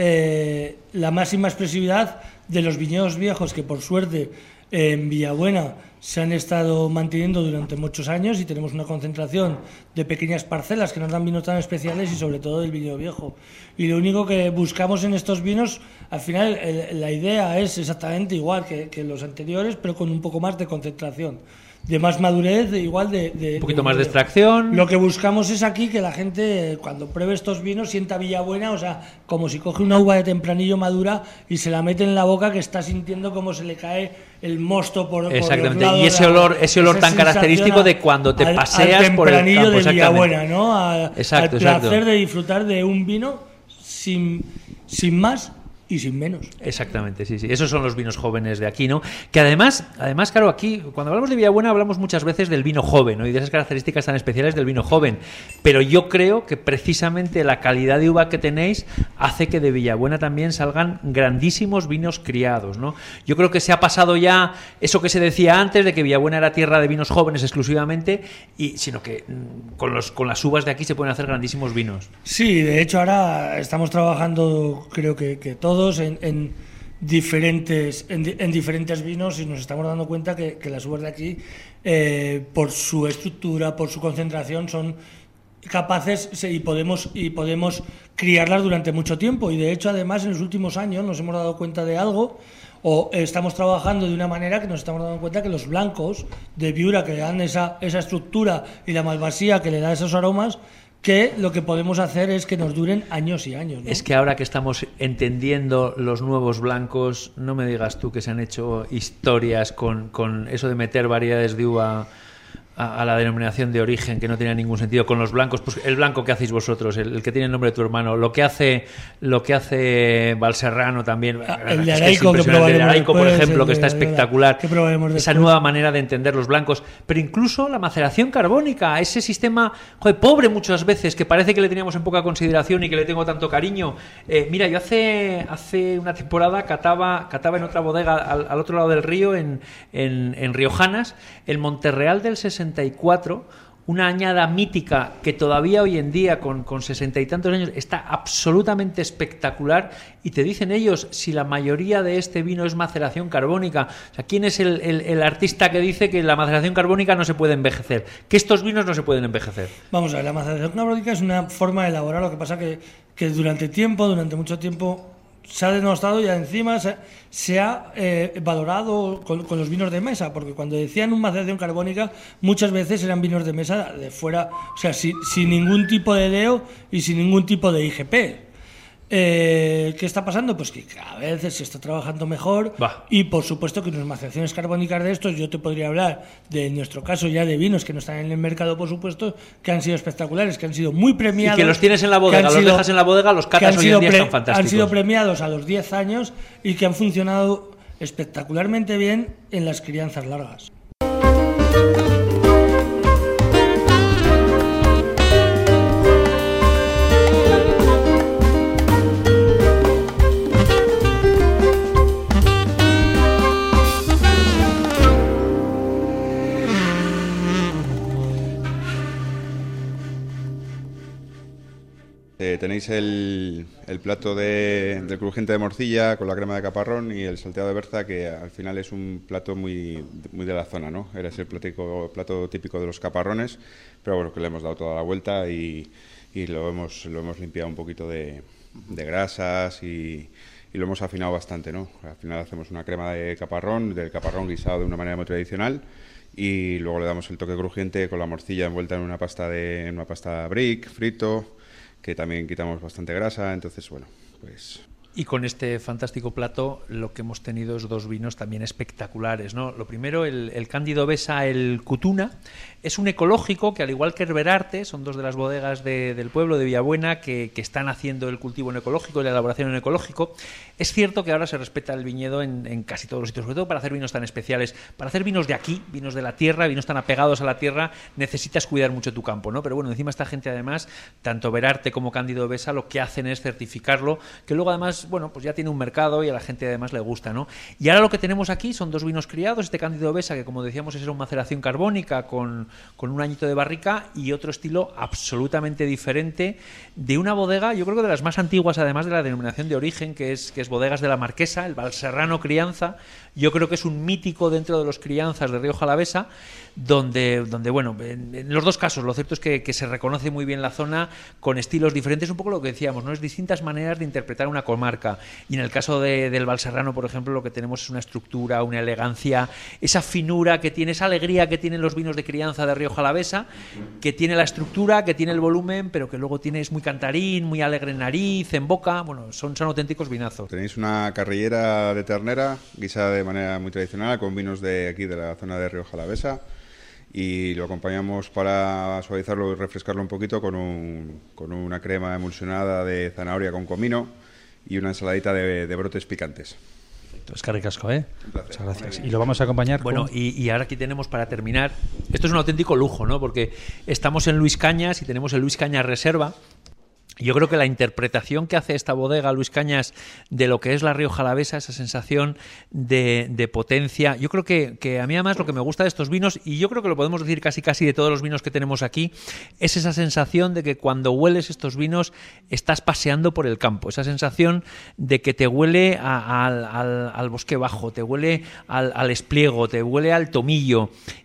la máxima expresividad de los viñedos viejos que por suerte en Villabuena se han estado manteniendo durante muchos años y tenemos una concentración de pequeñas parcelas que nos dan vinos tan especiales y sobre todo del viñedo viejo. Y lo único que buscamos en estos vinos, al final la idea es exactamente igual que los anteriores, pero con un poco más de concentración, de más madurez, igual de un poquito más de extracción. Lo que buscamos es aquí que la gente cuando pruebe estos vinos sienta Villabuena, o sea, como si coge una uva de tempranillo madura y se la mete en la boca, que está sintiendo como se le cae el mosto por exactamente los lados, y ese olor tan característico de cuando te paseas por el campo, de Villabuena, ¿no? Al exacto. placer de disfrutar de un vino sin más y sin menos. Exactamente, sí. Esos son los vinos jóvenes de aquí, ¿no? Que además, claro, aquí, cuando hablamos de Villabuena, hablamos muchas veces del vino joven, ¿no? Y de esas características tan especiales del vino joven. Pero yo creo que precisamente la calidad de uva que tenéis hace que de Villabuena también salgan grandísimos vinos criados, ¿no? Yo creo que se ha pasado ya eso que se decía antes, de que Villabuena era tierra de vinos jóvenes exclusivamente, sino que con las uvas de aquí se pueden hacer grandísimos vinos. Sí, de hecho ahora estamos trabajando, creo que todos en diferentes vinos y nos estamos dando cuenta que las uvas de aquí, por su estructura, por su concentración, son capaces y podemos criarlas durante mucho tiempo. Y de hecho, además, en los últimos años nos hemos dado cuenta de algo, o estamos trabajando de una manera que nos estamos dando cuenta que los blancos de Viura, que le dan esa estructura, y la malvasía, que le da esos aromas, que lo que podemos hacer es que nos duren años y años, ¿no? Es que ahora que estamos entendiendo los nuevos blancos, no me digas tú que se han hecho historias con eso de meter variedades de uva a la denominación de origen, que no tenía ningún sentido, con los blancos. Pues el blanco que hacéis vosotros, el que tiene el nombre de tu hermano, lo que hace Valserrano también, el de Araico, el de Araico, por ejemplo, que está espectacular, esa nueva manera de entender los blancos, pero incluso la maceración carbónica, ese sistema, pobre muchas veces, que parece que le teníamos en poca consideración y que le tengo tanto cariño. Mira, yo hace una temporada cataba en otra bodega al otro lado del río, en Riojanas, el Monterreal del 64, una añada mítica que todavía hoy en día, con 60 y tantos años, está absolutamente espectacular, y te dicen ellos si la mayoría de este vino es maceración carbónica. O sea, ¿quién es el artista que dice que la maceración carbónica no se puede envejecer? Que estos vinos no se pueden envejecer. Vamos a ver, la maceración carbónica es una forma de elaborar, lo que pasa que durante mucho tiempo se ha denostado, y encima se ha valorado con los vinos de mesa, porque cuando decían una maceración carbónica muchas veces eran vinos de mesa de fuera, o sea, sin ningún tipo de DEO y sin ningún tipo de IGP. ¿Qué está pasando? Pues que cada vez se está trabajando mejor. Y por supuesto que unas maceraciones carbónicas de estos, yo te podría hablar de, en nuestro caso, ya de vinos que no están en el mercado, por supuesto, que han sido espectaculares, que han sido muy premiados. Y que los tienes en la bodega, los dejas en la bodega, los catas hoy en día están fantásticos. Han sido premiados a los 10 años y que han funcionado espectacularmente bien en las crianzas largas. Tenéis el plato del crujiente de morcilla con la crema de caparrón y el salteado de berza, que al final es un plato muy de la zona, ¿no? Era ese plato típico de los caparrones, pero bueno, que le hemos dado toda la vuelta y lo hemos limpiado un poquito de grasas y lo hemos afinado bastante, ¿no? Al final hacemos una crema del caparrón guisado de una manera muy tradicional, y luego le damos el toque crujiente con la morcilla envuelta en una pasta brick, frito, que también quitamos bastante grasa. Entonces, bueno, pues... Y con este fantástico plato lo que hemos tenido es dos vinos también espectaculares, ¿no? Lo primero, el Cándido Besa, el Cutuna, es un ecológico que, al igual que Herberarte, son dos de las bodegas del pueblo de Villabuena que están haciendo el cultivo en ecológico y la elaboración en ecológico. Es cierto que ahora se respeta el viñedo en casi todos los sitios, sobre todo para hacer vinos tan especiales. Para hacer vinos de aquí, vinos de la tierra, vinos tan apegados a la tierra, necesitas cuidar mucho tu campo, ¿no? Pero bueno, encima esta gente, además, tanto Herberarte como Cándido Besa, lo que hacen es certificarlo, que luego además, bueno, pues ya tiene un mercado y a la gente además le gusta, ¿no? Y ahora lo que tenemos aquí son dos vinos criados, este Cándido Besa, que como decíamos es una maceración carbónica con un añito de barrica, y otro estilo absolutamente diferente de una bodega, yo creo que de las más antiguas, además de la denominación de origen, que es Bodegas de la Marquesa, el Valserrano Crianza. Yo creo que es un mítico dentro de los crianzas de Rioja Alavesa, donde bueno, en los dos casos lo cierto es que se reconoce muy bien la zona con estilos diferentes, un poco lo que decíamos, ¿no? Es distintas maneras de interpretar una comarca. Y en el caso del Valserrano, por ejemplo, lo que tenemos es una estructura, una elegancia, esa finura que tiene, esa alegría que tienen los vinos de crianza de Rioja Alavesa, que tiene la estructura, que tiene el volumen, pero que luego es muy cantarín, muy alegre en nariz, en boca. Bueno, son auténticos vinazos. Tenéis una carrillera de ternera guisada de manera muy tradicional con vinos de aquí, de la zona de Rioja Alavesa, y lo acompañamos para suavizarlo y refrescarlo un poquito con una crema emulsionada de zanahoria con comino y una ensaladita de brotes picantes. Es que ricasco, ¿eh? Muchas gracias. Y lo vamos a acompañar con... y ahora aquí tenemos, para terminar, esto es un auténtico lujo, ¿no? Porque estamos en Luis Cañas y tenemos el Luis Cañas Reserva. Yo creo que la interpretación que hace esta bodega, Luis Cañas, de lo que es la Rioja Alavesa, esa sensación de potencia, yo creo que a mí además lo que me gusta de estos vinos, y yo creo que lo podemos decir casi de todos los vinos que tenemos aquí, es esa sensación de que cuando hueles estos vinos estás paseando por el campo, esa sensación de que te huele al bosque bajo, te huele al espliego, te huele al tomillo,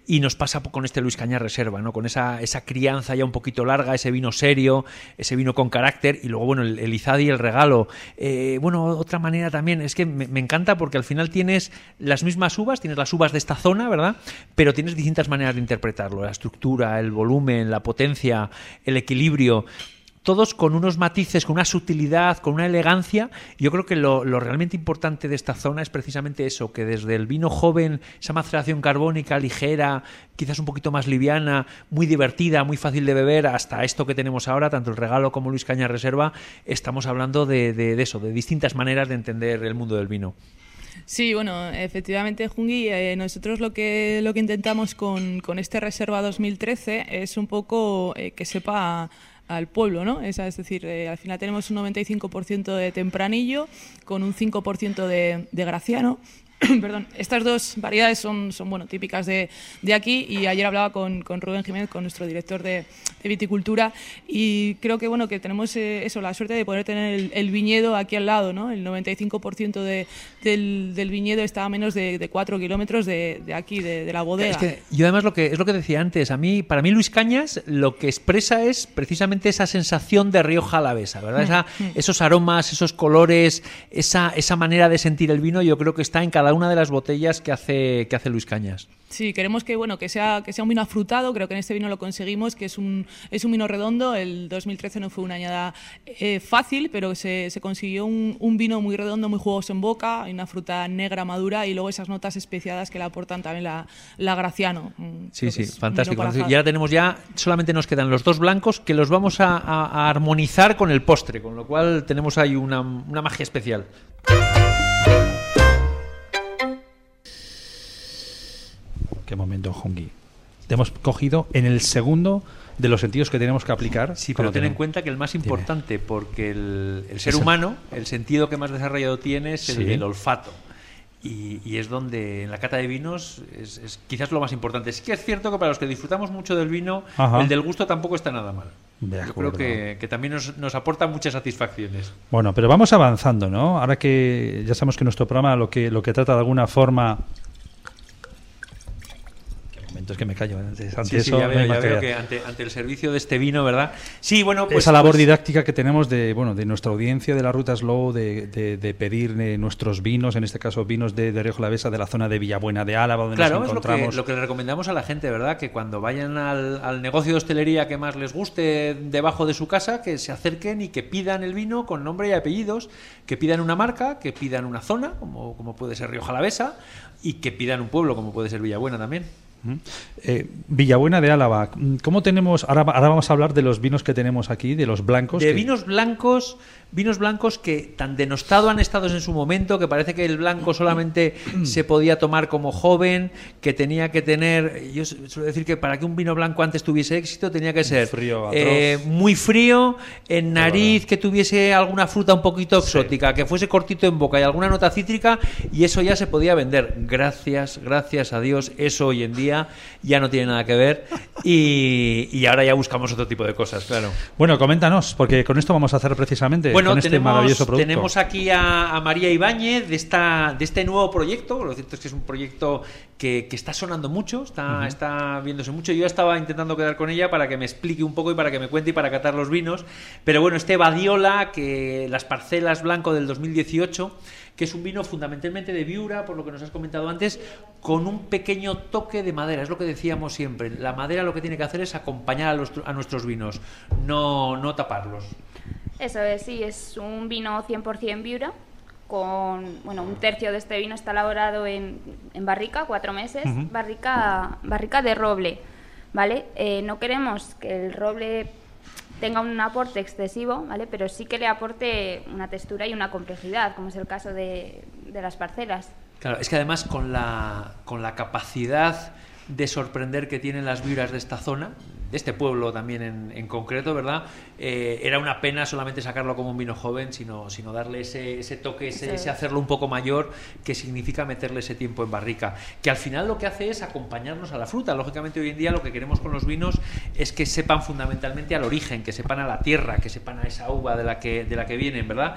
y nos pasa con este Luis Cañas Reserva, ¿no? Con esa crianza ya un poquito larga, ese vino serio, ese vino con carácter, y luego, bueno, el Izadi, el regalo. Bueno, otra manera también, es que me encanta porque al final tienes las mismas uvas, tienes las uvas de esta zona, ¿verdad? Pero tienes distintas maneras de interpretarlo, la estructura, el volumen, la potencia, el equilibrio, todos con unos matices, con una sutilidad, con una elegancia. Yo creo que lo realmente importante de esta zona es precisamente eso, que desde el vino joven, esa maceración carbónica ligera, quizás un poquito más liviana, muy divertida, muy fácil de beber, hasta esto que tenemos ahora, tanto el regalo como Luis Cañas Reserva, estamos hablando de eso, de distintas maneras de entender el mundo del vino. Sí, bueno, efectivamente, Jungui, nosotros lo que intentamos con este Reserva 2013 es un poco que sepa al pueblo, ¿no? Es decir, al final tenemos un 95% de tempranillo con un 5% de graciano. Perdón, estas dos variedades son bueno, típicas de aquí, y ayer hablaba con Rubén Jiménez, con nuestro director de viticultura, y creo que bueno, que tenemos la suerte de poder tener el viñedo aquí al lado, ¿no? El 95% del viñedo está a menos de 4 kilómetros de aquí, de la bodega. Es que yo además es lo que decía antes, para mí Luis Cañas lo que expresa es precisamente esa sensación de Rioja Alavesa, ¿verdad? Esos aromas, esos colores, esa manera de sentir el vino, yo creo que está en cada una de las botellas que hace Luis Cañas. Sí, queremos que sea un vino afrutado. Creo que en este vino lo conseguimos, que es un vino redondo. El 2013 no fue una añada fácil, pero se consiguió un vino muy redondo, muy jugoso en boca, y una fruta negra madura, y luego esas notas especiadas que le aportan también la graciano. Sí, fantástico. Y ahora solamente nos quedan los dos blancos, que los vamos a armonizar con el postre, con lo cual tenemos ahí una magia especial. Qué momento, Jungui. Te hemos cogido en el segundo de los sentidos que tenemos que aplicar. Sí, pero ten en cuenta que el más importante, porque el ser humano, el sentido que más desarrollado tiene es el del olfato. Y es donde en la cata de vinos es quizás lo más importante. Sí que es cierto que para los que disfrutamos mucho del vino, el del gusto tampoco está nada mal. Yo creo que también nos aporta muchas satisfacciones. Bueno, pero vamos avanzando, ¿no? Ahora que ya sabemos que nuestro programa lo que trata de alguna forma... Es que me callo ante eso. Ya veo que ante el servicio de este vino, ¿verdad? Sí, bueno, pues... Esa labor didáctica que tenemos de nuestra audiencia de la Ruta Slow, de pedir nuestros vinos, en este caso vinos de Rioja Alavesa, de la zona de Villabuena de Álava, donde nos encontramos. Claro, es lo que le recomendamos a la gente, ¿verdad? Que cuando vayan al negocio de hostelería que más les guste debajo de su casa, que se acerquen y que pidan el vino con nombre y apellidos, que pidan una marca, que pidan una zona, como puede ser Rioja Alavesa, y que pidan un pueblo, como puede ser Villabuena también. Villabuena de Álava, ¿cómo tenemos? Ahora vamos a hablar de los vinos que tenemos aquí, de los blancos. Vinos blancos que tan denostado han estado en su momento, que parece que el blanco solamente se podía tomar como joven, que tenía que tener, yo suelo decir que para que un vino blanco antes tuviese éxito tenía que ser muy frío, en nariz, que tuviese alguna fruta un poquito exótica, que fuese cortito en boca y alguna nota cítrica, y eso ya se podía vender. Gracias a Dios, eso hoy en día ya no tiene nada que ver, y ahora ya buscamos otro tipo de cosas, claro. Bueno, coméntanos, porque con esto vamos a hacer precisamente con este maravilloso producto. Tenemos aquí a María Ibáñez de este nuevo proyecto. Lo cierto es que es un proyecto que está sonando mucho, está viéndose mucho. Yo ya estaba intentando quedar con ella para que me explique un poco y para que me cuente y para catar los vinos, pero bueno, este Badiola, que las parcelas blanco del 2018, que es un vino fundamentalmente de Viura, por lo que nos has comentado antes, con un pequeño toque de madera. Es lo que decíamos siempre, la madera lo que tiene que hacer es acompañar a nuestros vinos, no taparlos. Eso es, sí, es un vino 100% Viura, un tercio de este vino está elaborado en barrica, 4 meses, barrica de roble, ¿vale? No queremos que el roble tenga un aporte excesivo, ¿vale? Pero sí que le aporte una textura y una complejidad, como es el caso de las parcelas. Claro, es que además con la capacidad de sorprender que tienen las viuras de esta zona, de este pueblo también en concreto, ¿verdad? Era una pena solamente sacarlo como un vino joven, sino darle ese toque, ese hacerlo un poco mayor, que significa meterle ese tiempo en barrica, que al final lo que hace es acompañarnos a la fruta. Lógicamente hoy en día lo que queremos con los vinos es que sepan fundamentalmente al origen, que sepan a la tierra, que sepan a esa uva de la que vienen, ¿verdad?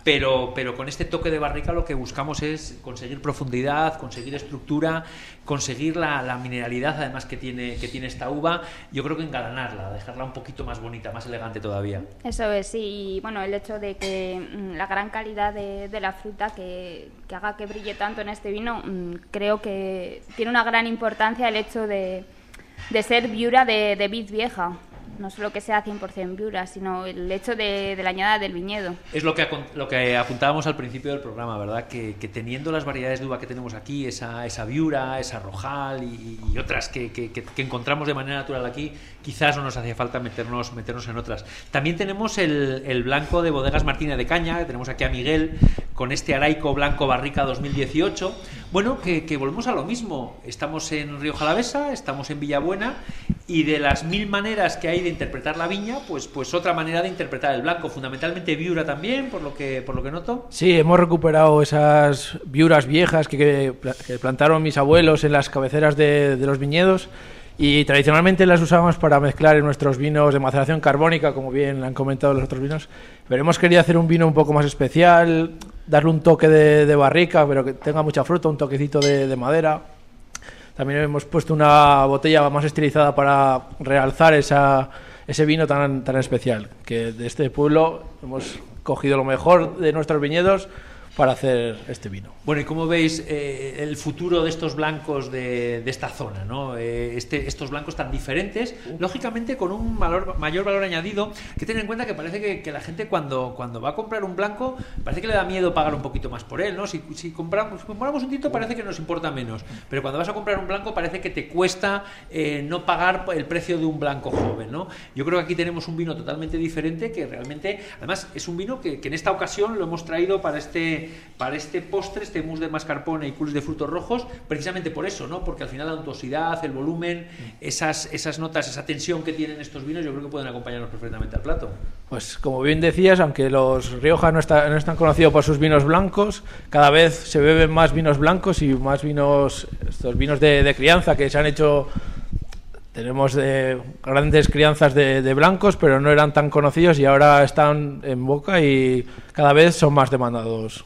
pero con este toque de barrica lo que buscamos es conseguir profundidad, conseguir estructura, conseguir la mineralidad además que tiene esta uva. Yo creo que engalanarla, dejarla un poquito más bonita, más elegante todavía. Eso es, sí. Y bueno, el hecho de que la gran calidad de la fruta que haga que brille tanto en este vino, creo que tiene una gran importancia el hecho de ser viura de vid vieja. No solo que sea 100% viura, sino el hecho de la añada del viñedo. Es lo que apuntábamos al principio del programa, ¿verdad? Que teniendo las variedades de uva que tenemos aquí, esa viura, esa rojal y otras que encontramos de manera natural aquí, quizás no nos hacía falta meternos en otras. También tenemos el blanco de Bodegas Martínez de Caña, que tenemos aquí a Miguel, con este Araico Blanco Barrica 2018. Bueno, que volvemos a lo mismo. Estamos en Rioja Alavesa, estamos en Villabuena, y de las 1000 maneras que hay de interpretar la viña, pues otra manera de interpretar el blanco, fundamentalmente viura también, por lo que noto. Sí, hemos recuperado esas viuras viejas que plantaron mis abuelos en las cabeceras de los viñedos, y tradicionalmente las usábamos para mezclar en nuestros vinos de maceración carbónica, como bien han comentado los otros vinos, pero hemos querido hacer un vino un poco más especial, darle un toque de barrica, pero que tenga mucha fruta, un toquecito de madera. También hemos puesto una botella más estilizada para realzar ese vino tan especial, que de este pueblo hemos cogido lo mejor de nuestros viñedos para hacer este vino. Bueno, y cómo veis el futuro de estos blancos de esta zona, ¿no? Estos blancos tan diferentes, lógicamente con un mayor valor añadido, que ten en cuenta que parece que la gente cuando va a comprar un blanco, parece que le da miedo pagar un poquito más por él, ¿no? Si compramos un tinto parece que nos importa menos, pero cuando vas a comprar un blanco parece que te cuesta no pagar el precio de un blanco joven, ¿no? Yo creo que aquí tenemos un vino totalmente diferente, que realmente, además, es un vino que en esta ocasión lo hemos traído para este postre, este mousse de mascarpone y coulis de frutos rojos, precisamente por eso, ¿no? Porque al final la untuosidad, el volumen, esas notas, esa tensión que tienen estos vinos, yo creo que pueden acompañarnos perfectamente al plato. Pues como bien decías, aunque los Rioja no están conocidos por sus vinos blancos, cada vez se beben más vinos blancos y más vinos, estos vinos de crianza que se han hecho. Tenemos grandes crianzas de blancos, pero no eran tan conocidos y ahora están en boca y cada vez son más demandados.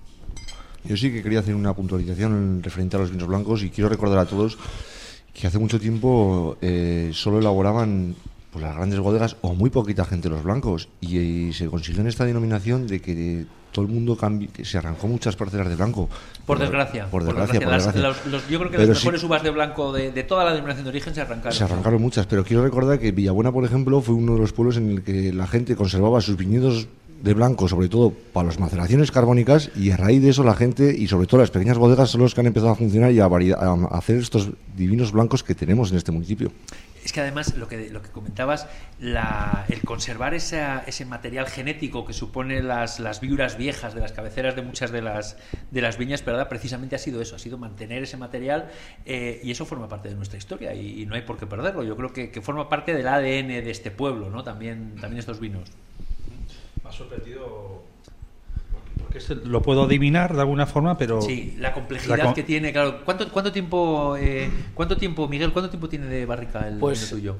Yo sí que quería hacer una puntualización referente a los vinos blancos, y quiero recordar a todos que hace mucho tiempo solo elaboraban pues las grandes bodegas o muy poquita gente los blancos, y se consiguió en esta denominación de que todo el mundo que se arrancó muchas parcelas de blanco. Por desgracia. Por desgracia. Yo creo que pero las mejores uvas de blanco de toda la denominación de origen se arrancaron. Se arrancaron muchas, pero quiero recordar que Villabuena, por ejemplo, fue uno de los pueblos en el que la gente conservaba sus viñedos de blanco, sobre todo para las maceraciones carbónicas, y a raíz de eso la gente, y sobre todo las pequeñas bodegas, son los que han empezado a funcionar y a hacer estos divinos blancos que tenemos en este municipio. Es que además lo que comentabas, el conservar ese material genético que supone las viuras viejas de las cabeceras de muchas de las viñas, ¿verdad? Precisamente ha sido eso, ha sido mantener ese material, y eso forma parte de nuestra historia y no hay por qué perderlo. Yo creo que forma parte del ADN de este pueblo, ¿no? También estos vinos. Me ha sorprendido, porque lo puedo adivinar de alguna forma, pero sí, la complejidad que tiene, claro. ¿Cuánto tiempo, Miguel, cuánto tiempo tiene de barrica el vino tuyo?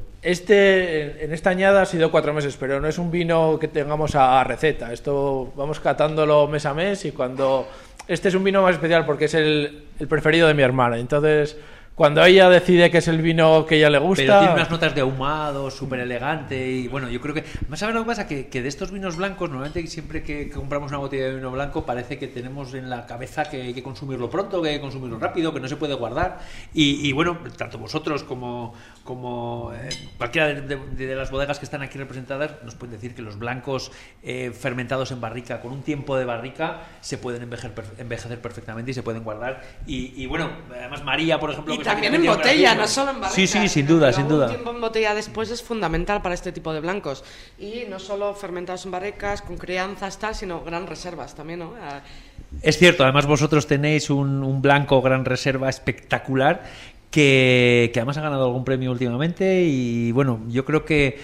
En esta añada ha sido 4 meses, pero no es un vino que tengamos a receta. Esto vamos catándolo mes a mes, y este es un vino más especial porque es el preferido de mi hermana. Entonces, cuando ella decide que es el vino que ella le gusta... Pero tiene unas notas de ahumado, súper elegante, y bueno, yo creo que... Además, ¿sabes lo que pasa? Que de estos vinos blancos, normalmente siempre que compramos una botella de vino blanco, parece que tenemos en la cabeza que hay que consumirlo pronto, que hay que consumirlo rápido, que no se puede guardar, y bueno, tanto vosotros como cualquiera de las bodegas que están aquí representadas nos pueden decir que los blancos fermentados en barrica, con un tiempo de barrica, se pueden envejecer perfectamente y se pueden guardar, y bueno, además María, por ejemplo... Y también en botella, no solo en barrica. Sí, sin duda. Un tiempo en botella después es fundamental para este tipo de blancos. Y no solo fermentados en barricas, con crianzas, sino gran reservas también, ¿no? Es cierto, además vosotros tenéis un blanco gran reserva espectacular, que además ha ganado algún premio últimamente, y bueno, yo creo que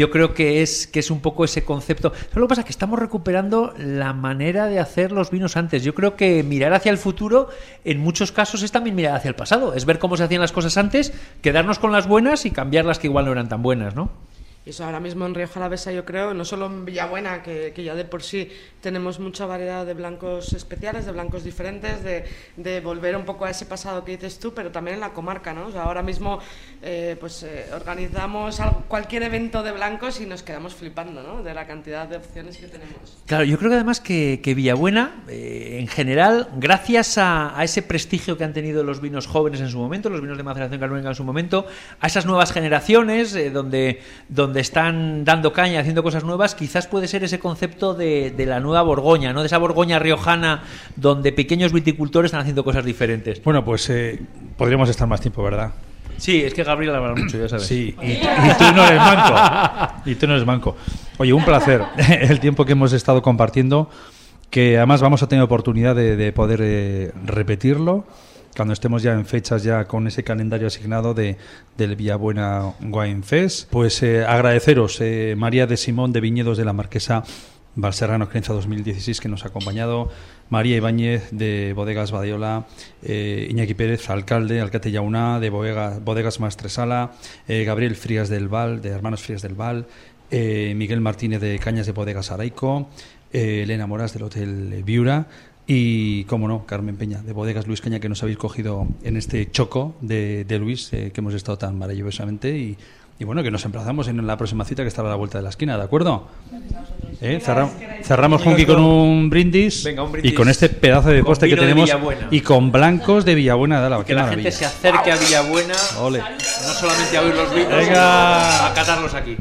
es un poco ese concepto. Lo que pasa es que estamos recuperando la manera de hacer los vinos antes. Yo creo que mirar hacia el futuro en muchos casos es también mirar hacia el pasado, es ver cómo se hacían las cosas antes, quedarnos con las buenas y cambiar las que igual no eran tan buenas, ¿no? Y eso ahora mismo en Rioja Alavesa, yo creo, no solo en Villabuena, que ya de por sí tenemos mucha variedad de blancos especiales, de blancos diferentes, de volver un poco a ese pasado que dices tú, pero también en la comarca, ¿no? O sea, ahora mismo organizamos cualquier evento de blancos y nos quedamos flipando, ¿no? De la cantidad de opciones que tenemos. Claro, yo creo que además que Villabuena, en general, gracias a ese prestigio que han tenido los vinos jóvenes en su momento, los vinos de maceración carbonica en su momento, a esas nuevas generaciones donde están dando caña, haciendo cosas nuevas, quizás puede ser ese concepto de la nueva Borgoña, ¿no? De esa Borgoña riojana donde pequeños viticultores están haciendo cosas diferentes. Bueno, pues podríamos estar más tiempo, ¿verdad? Sí, es que Gabriel habla mucho, ya sabes. Sí, y tú no eres manco. Y tú no eres manco. Oye, un placer el tiempo que hemos estado compartiendo, que además vamos a tener oportunidad de poder repetirlo cuando estemos ya en fechas ya con ese calendario asignado del Villabuena Wine Fest. Pues agradeceros, María de Simón de Viñedos de la Marquesa Valserrano Crianza 2016, que nos ha acompañado, María Ibáñez de Bodegas Badiola, Iñaki Pérez, alcalde Yauna de Bodegas Maestresala, Gabriel Frías del Val, de Hermanos Frías del Val, Miguel Martínez de Cañas de Bodegas Araico, Elena Moras del Hotel Viura y, como no, Carmen Peña de Bodegas Luis Caña, que nos habéis cogido en este choco de Luis, que hemos estado tan maravillosamente y bueno, que nos emplazamos en la próxima cita que estará a la vuelta de la esquina, ¿de acuerdo? Cerramos Junqui con un brindis, venga, un brindis, y con este pedazo de postre que tenemos y con blancos de Villabuena de Álava. Que la gente se acerque a Villabuena, ole, no solamente a oír los vinos, venga, sino a catarlos aquí.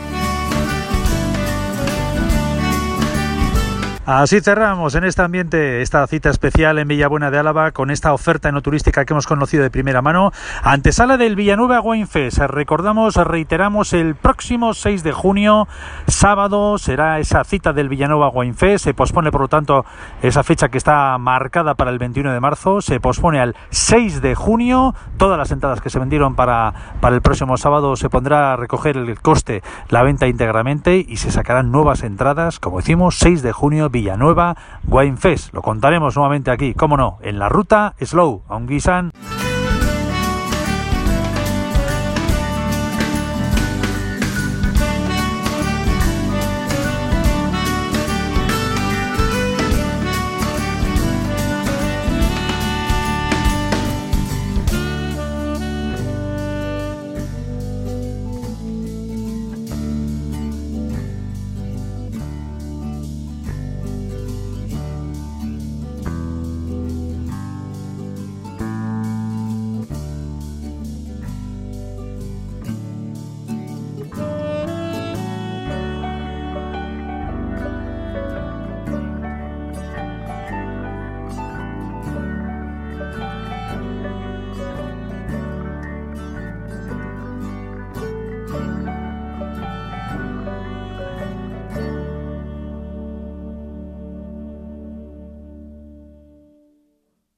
Así cerramos en este ambiente esta cita especial en Villabuena de Álava con esta oferta enoturística que hemos conocido de primera mano. Antesala del Villanueva Wine Fest. Reiteramos, el próximo 6 de junio, sábado, será esa cita del Villanueva Wine Fest. Se pospone, por lo tanto, esa fecha que está marcada para el 21 de marzo. Se pospone al 6 de junio. Todas las entradas que se vendieron para el próximo sábado se pondrá a recoger el coste, la venta íntegramente, y se sacarán nuevas entradas, como decimos, 6 de junio, Villanueva Wine Fest. Lo contaremos nuevamente aquí, cómo no, en la ruta Slow, a un guisan.